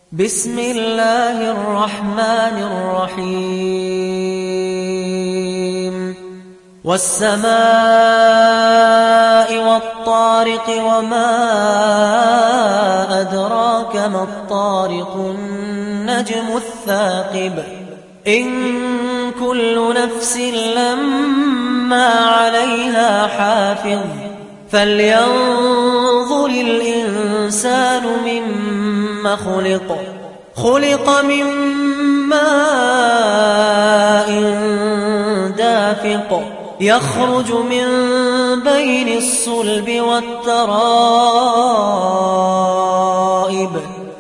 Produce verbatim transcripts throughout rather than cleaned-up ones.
بسم الله الرحمن الرحيم والسماء والطارق وما أدراك ما الطارق النجم الثاقب إن كل نفس لما عليها حافظ فلينظر الإنسان مما خلق خلق من ماء دافق يخرج من بين الصلب والترائب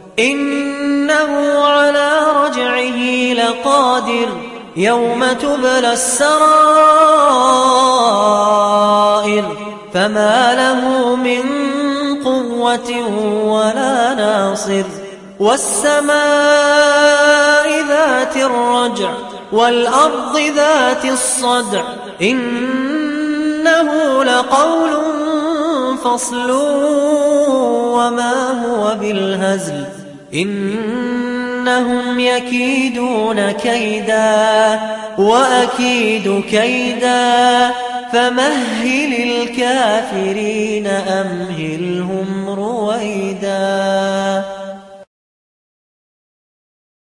إنه على رجعه لقادر يوم تبلى السرائر فما له من قوة ولا ناصر والسماء ذات الرجع والأرض ذات الصدع إنه لقول فصل وما هو بالهزل إنهم يكيدون كيدا وأكيد كيدا فمهل الكافرين أمهلهم رويدا.